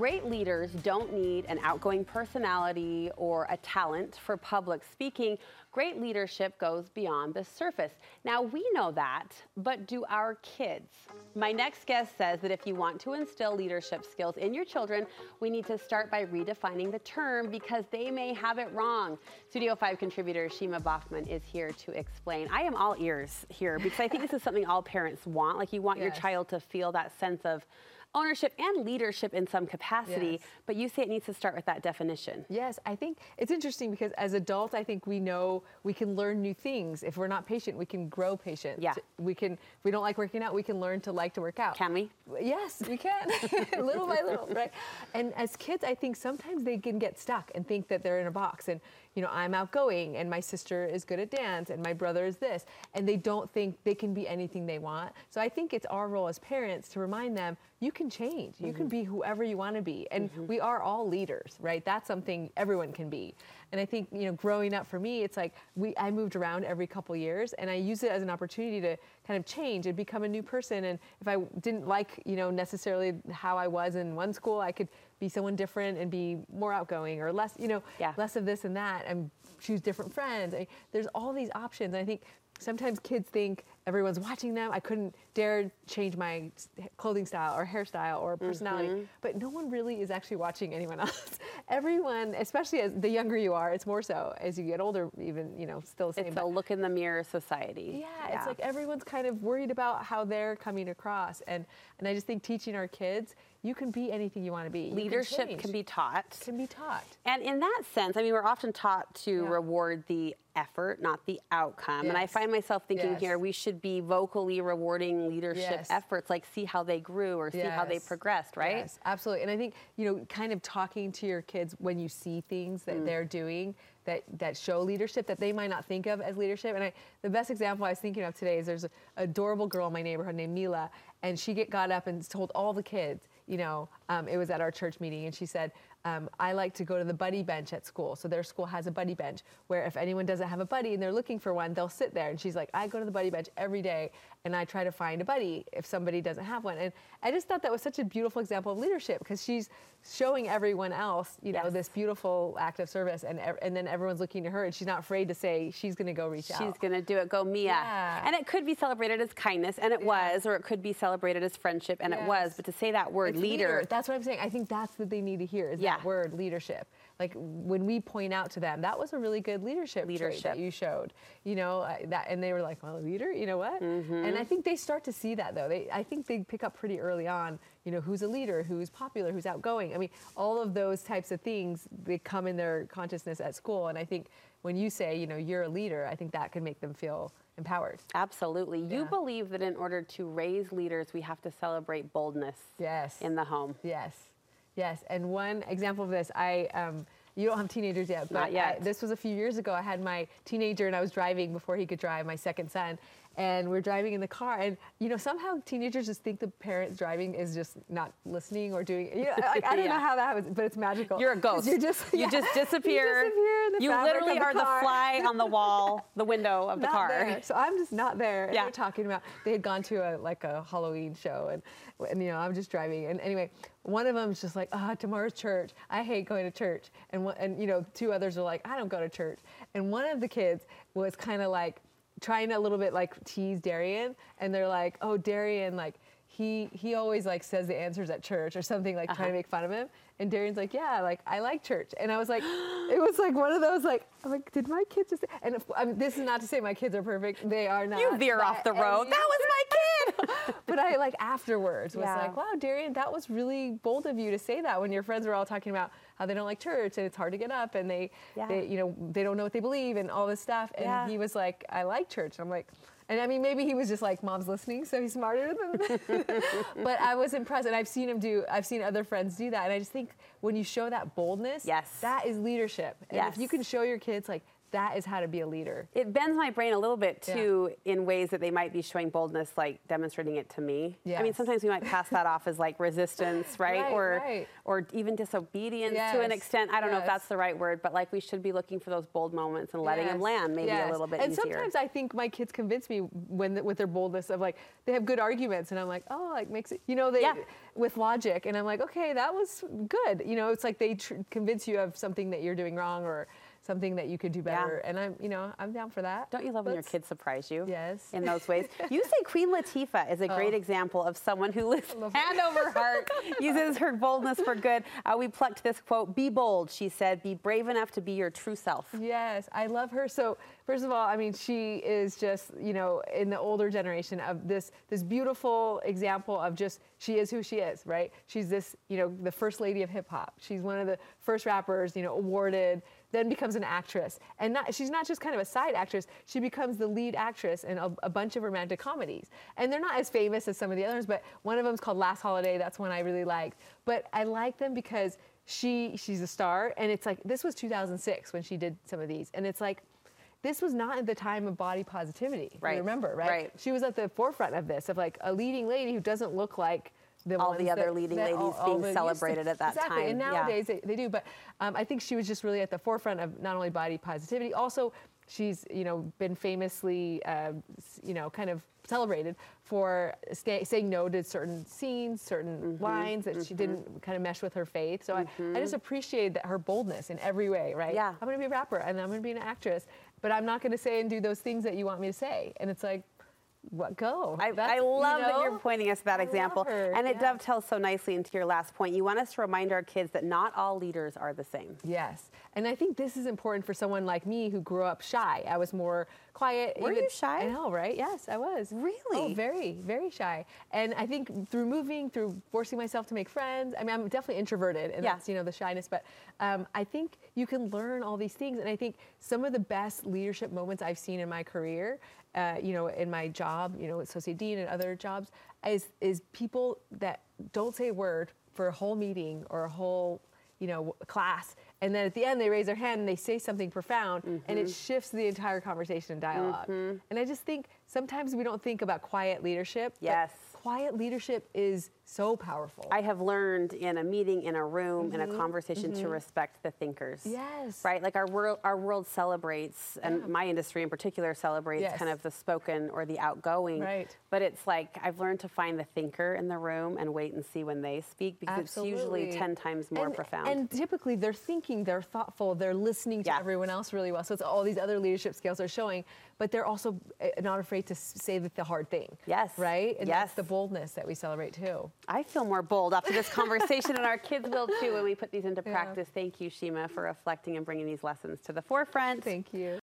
Great leaders don't need an outgoing personality or a talent for public speaking. Great leadership goes beyond the surface. Now, we know that, but do our kids? My next guest says that if you want to instill leadership skills in your children, we need to start by redefining the term because they may have it wrong. Studio 5 contributor Shima Bachman is here to explain. I am all ears here because I think this is something all parents want. Like, you want your child to feel that sense of ownership and leadership in some capacity, but you say it needs to start with that definition. Yes, I think it's interesting because as adults, I think we know we can learn new things. If we're not patient, we can grow patience. Yeah. If we don't like working out, we can learn to like to work out. Can we? Yes, we can, little by little, right? And as kids, I think sometimes they can get stuck and think that they're in a box and, you know, I'm outgoing and my sister is good at dance and my brother is this, and they don't think they can be anything they want. So I think it's our role as parents to remind them, you can change. You can be whoever you want to be. And we are all leaders, right? That's something everyone can be. And I think, you know, growing up for me, it's like I moved around every couple years and I use it as an opportunity to kind of change and become a new person. And if I didn't like, you know, necessarily how I was in one school, I could be someone different and be more outgoing or less, you know, less of this and that, and choose different friends. There's all these options. And I think sometimes kids think everyone's watching them. I couldn't dare change my clothing style or hairstyle or personality, but no one really is actually watching anyone else. Everyone, especially as the younger you are, it's more so as you get older, even, you know, still the same. It's a look in the mirror society. Yeah, it's like everyone's kind of worried about how they're coming across. And I just think teaching our kids, you can be anything you want to be. Leadership can be taught. Can be taught. And in that sense, I mean, we're often taught to reward the effort, not the outcome. And I find myself thinking here, we should be vocally rewarding leadership efforts, like see how they grew or see how they progressed, right? Yes, absolutely. And I think, you know, kind of talking to your kids when you see things that they're doing that show leadership that they might not think of as leadership. And the best example I was thinking of today is there's an adorable girl in my neighborhood named Mila, and she got up and told all the kids, you know, it was at our church meeting, and she said, I like to go to the buddy bench at school. So their school has a buddy bench where if anyone doesn't have a buddy and they're looking for one, they'll sit there. And she's like, I go to the buddy bench every day and I try to find a buddy if somebody doesn't have one. And I just thought that was such a beautiful example of leadership because she's showing everyone else, you know, this beautiful act of service, and then everyone's looking to her and she's not afraid to say she's going to go reach out. She's going to do it, go Mia. Yeah. And it could be celebrated as kindness, and it was, or it could be celebrated as friendship, and it was. But to say that word, leader. That's what I'm saying. I think that's what they need to hear is that word, leadership. Like when we point out to them, that was a really good leadership trait that you showed, you know, and they were like, well, a leader, you know what? And I think they start to see that though. I think they pick up pretty early on, you know, who's a leader, who's popular, who's outgoing. I mean, all of those types of things, they come in their consciousness at school. And I think when you say, you know, you're a leader, I think that can make them feel empowered. Absolutely. You believe that in order to raise leaders, we have to celebrate boldness in the home. Yes, and one example of this, you don't have teenagers yet, but not yet. This was a few years ago. I had my teenager and I was driving before he could drive, my second son, and we're driving in the car, and you know, somehow teenagers just think the parent driving is just not listening or doing, you know, like, I don't know how that happens, but it's magical. You're a ghost. You just disappear. You literally are the fly on the wall, the window of the car. There. So I'm just not there. And we're talking about, they had gone to a Halloween show, and you know, I'm just driving, and anyway, one of them's just like, tomorrow's church. I hate going to church. And you know, two others are like, I don't go to church. And one of the kids was kind of like trying to a little bit like tease Darian. And they're like, oh, Darian, like he always like says the answers at church or something, like trying to make fun of him. And Darian's like, yeah, like I like church. And I was like, it was like one of those, like, I'm like, did my kids just, and this is not to say my kids are perfect. They are not. You veer off the road. That was my kid. But I like afterwards was like, wow, Darian, that was really bold of you to say that when your friends were all talking about how they don't like church and it's hard to get up and they you know, they don't know what they believe and all this stuff. And he was like, I like church. And I'm like, and I mean, maybe he was just like, mom's listening, so he's smarter than But I was impressed, and I've seen other friends do that. And I just think when you show that boldness, that is leadership. And if you can show your kids, like, that is how to be a leader. It bends my brain a little bit too in ways that they might be showing boldness, like demonstrating it to me. I mean, Yes. sometimes we might pass that off as like resistance, right? Or even disobedience to an extent. I don't know if that's the right word, but like we should be looking for those bold moments and letting them land maybe a little bit and easier. sometimes I think my kids convince me with their boldness of like, they have good arguments and I'm like, oh, like makes it, with logic. And I'm like, okay, that was good. You know, it's like they convince you of something that you're doing wrong or something that you could do better. And I'm down for that. Don't you love when your kids surprise you? Yes. In those ways. You say Queen Latifah is a great example of someone who lives hand over heart, uses her boldness for good. We plucked this quote, "Be bold," she said, "be brave enough to be your true self." Yes, I love her. So first of all, I mean, she is just, in the older generation of this beautiful example of just, she is who she is, right? She's this, the first lady of hip hop. She's one of the first rappers, awarded, then becomes an actress. And she's not just kind of a side actress, she becomes the lead actress in a bunch of romantic comedies. And they're not as famous as some of the others, but one of them is called Last Holiday. That's one I really liked. But I like them because she's a star, and it's like, this was 2006 when she did some of these. And it's like, this was not at the time of body positivity. Right. Remember, right? Right. She was at the forefront of this, of like a leading lady who doesn't look like all the other leading ladies being celebrated at that exactly. time. And nowadays they do, but I think she was just really at the forefront of not only body positivity, also she's been famously kind of celebrated for saying no to certain scenes, certain lines that she didn't kind of mesh with her faith. So I just appreciate that her boldness in every way, right? Yeah. I'm going to be a rapper and I'm going to be an actress, but I'm not going to say and do those things that you want me to say. And it's like, what go? I love that you're pointing us to that example. And it dovetails so nicely into your last point. You want us to remind our kids that not all leaders are the same. Yes. And I think this is important for someone like me who grew up shy. I was more quiet. Were you shy? I know, right? Yes, I was. Really? Oh, very, very shy. And I think through moving, through forcing myself to make friends, I mean, I'm definitely introverted, and that's, the shyness. But I think you can learn all these things. And I think some of the best leadership moments I've seen in my career, in my job, associate dean and other jobs, is people that don't say a word for a whole meeting or a whole, class. And then at the end, they raise their hand and they say something profound, and it shifts the entire conversation and dialogue. And I just think sometimes we don't think about quiet leadership. Yes. Quiet leadership is so powerful. I have learned in a meeting, in a room, in a conversation to respect the thinkers. Yes. Right? Like our world celebrates, and my industry in particular celebrates kind of the spoken or the outgoing. Right. But it's like I've learned to find the thinker in the room and wait and see when they speak, because it's usually 10 times more profound. And typically they're thinking, they're thoughtful, they're listening to everyone else really well. So it's all these other leadership skills are showing, but they're also not afraid to say the hard thing. Yes. Right? And that's the boldness that we celebrate too. I feel more bold after this conversation, and our kids will too when we put these into practice. Thank you, Shima, for reflecting and bringing these lessons to the forefront. Thank you.